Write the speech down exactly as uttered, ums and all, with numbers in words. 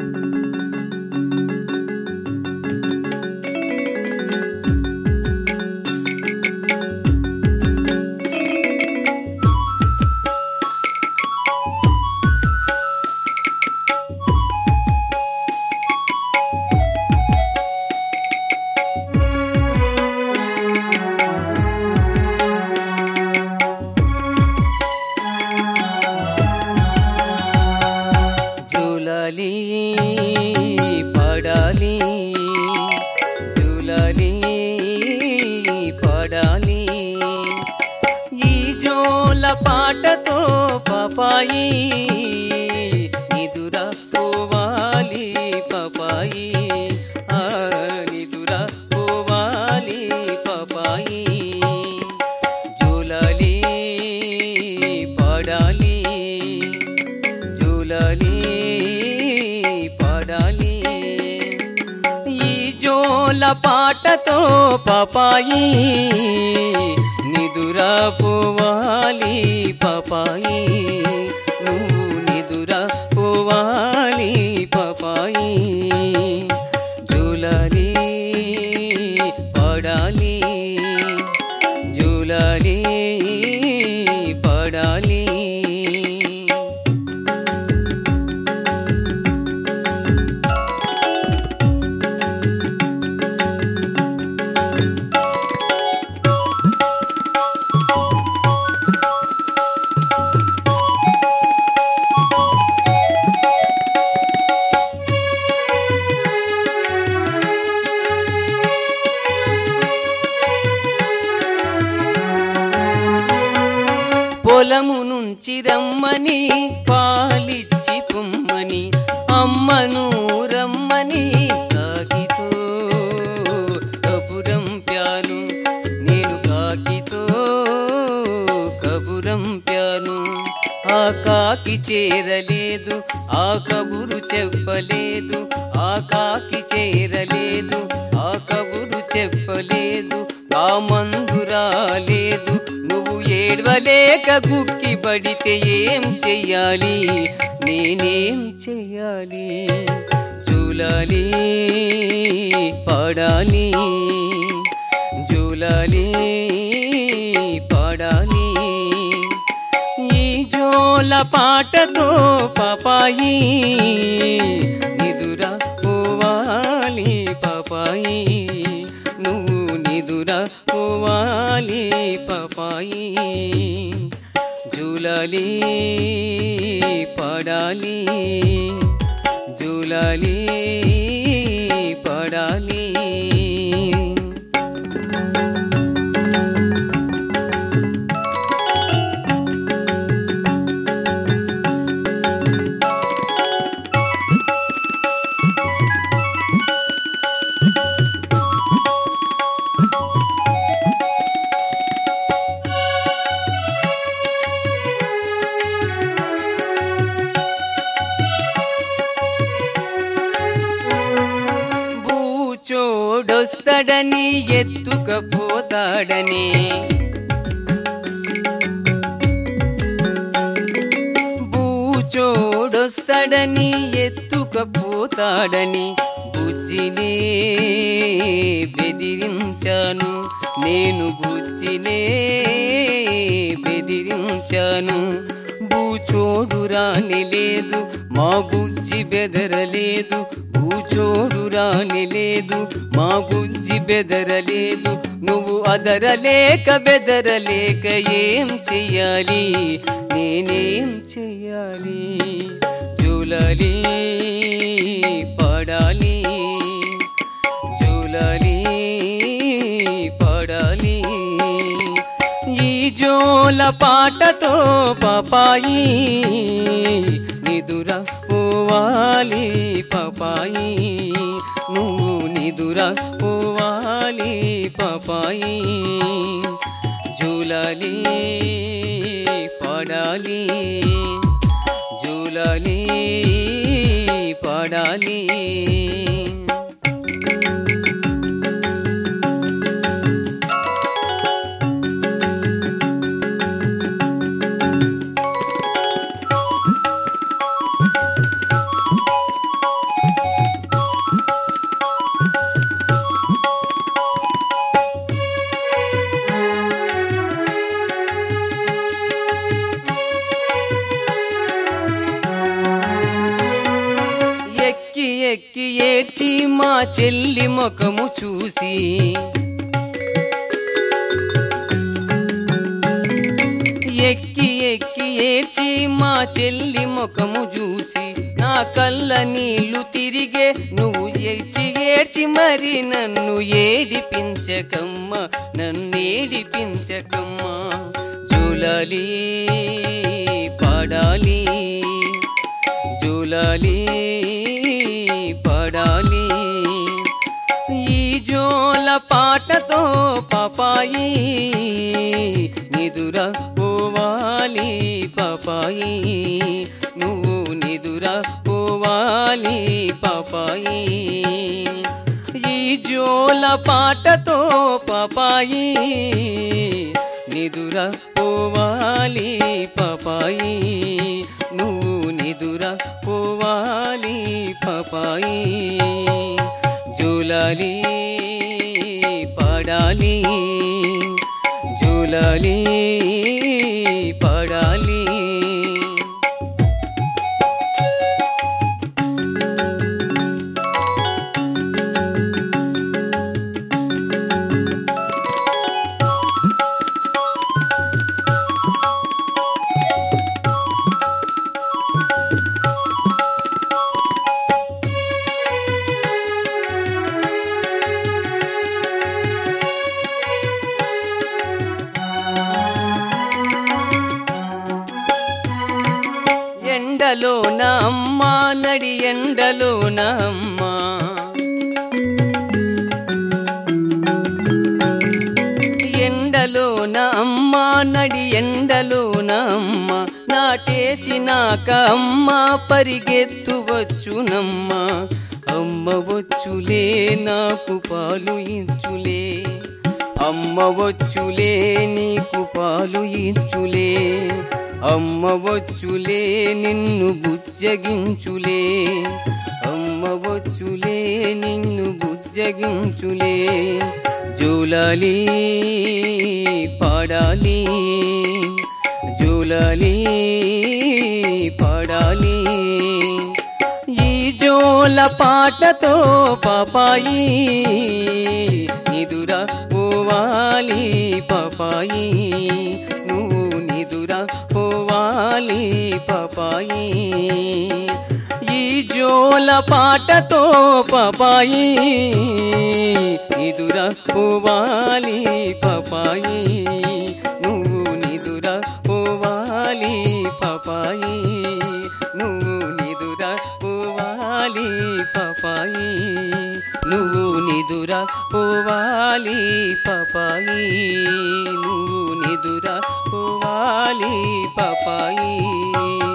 పడాలి జూలాలి పడాలి ఈ జోల పాటతో పాపాయి నిదుర పోవాలి పాపాయి ఆ నిదుర పోవాలి పాపాయి జూలాలి పడాలి జూలాలి పడాలి ఈ జోల పాటతో పాపాయి నిదుర పోవాలి పాపాయి నువ్వు నిదుర పోవాలి పాపాయి జూలాలి పడాలి జూలాలి పడాలి పొలము నుంచి రమ్మని పాలిచ్చి పొమ్మని అమ్మను రమ్మని కాకితో కబురం ప్యాను నేను కాకితో కబురం ప్యాను ఆ కాకి చేరలేదు ఆ కబురు చెప్పలేదు ఆ కాకి చేరలేదు ఆ కబురు చెప్పలేదు ఆ మందు రాలేదు నువ్వు ఏడ్వలేక గుక్కి పడితే ఏం చెయ్యాలి నేనేం చెయ్యాలి జూలాలి పడాలి జూలాలి పడాలి ఈ జోల పాటతో పాపాయి నిదుర పోవాలి పాపాయి నువ్వు నిదుర పోవాలి పాపాయి జూలాలి పడాలి జూలాలి పడాలి చోడొస్తాడని ఎత్తుకపోతాడని బూచోడొస్తాడని ఎత్తుకపోతాడని బుజ్జినే బెదిరించాను నేను బుజ్జినే బెదిరించాను బూచోడు రాని లేదు మా బుజ్జి బెదరలేదు బూచోడు రాని లేదు మా బుజ్జి బెదరలేదు నువ్వు అదరలేక బెదరలేక ఏం చెయ్యాలి నేనేం చెయ్యాలి జూలాలి పడాలి జూలాలి పడాలి ఈ జోల పాటతో పాపాయి నిదుర పోవాలి పాపాయి నువ్వు నిదుర పోవాలి పాపాయి జూలాలి పడాలి జూలాలి పడాలి ఎక్కి ఎక్కి ఏడ్చి మా చెల్లి ముఖము చూసి ఎక్కి ఎక్కి ఏడ్చి మా చెల్లి ముఖము చూసి నా కళ్ళ నీళ్లు తిరిగే నువ్వు ఏడ్చి ఏడ్చి మరి నన్ను ఏడిపించకమ్మ నన్నేడిపించకమ్మ జూలాలి పాడాలి జూలాలి పాడాలి ఈ జోల పాటతో పాపాయి నిదుర పోవాలి పాపాయి నువ్వు నిదుర పోవాలి పాపాయి ఈ జోల పాటతో పాపాయి నిదుర పోవాలి పాపాయి నువ్వు నిదుర పోవాలి పాపాయి జూలాలి పాడాలి జూలాలి పాడాలి ఎండలోన అమ్మ నడి ఎండలోన అమ్మ ఎండలోన అమ్మ నడి ఎండలోన అమ్మ నాటేసినాక అమ్మ పరిగెత్తు వచ్చునమ్మ అమ్మ వచ్చులే నాకు పాలు ఇచ్చులే అమ్మ వచ్చులే నీకు పాలు ఇచ్చులే అమ్మ వచ్చులే నిన్ను బుజ్జగించులే అమ్మ వచ్చులే నిన్ను బుజ్జగించులే జూలాలి పాడాలి జూలాలి పాడాలి ఈ జోల పాటతో పాపాయి నిదుర పోవాలి పాపాయి నువ్వు నిదుర పోవాలి పాపాయి ఈ జోల పాటతో పాపాయి నిదుర పోవాలి పాపాయి నువ్వు నిదుర పోవాలి పాపాయి నువ్వు నిదుర పోవాలి పాపాయి నువ్వు నిదుర పోవాలి పాపాయి నువ్వు నిదుర పోవాలి పాపాయి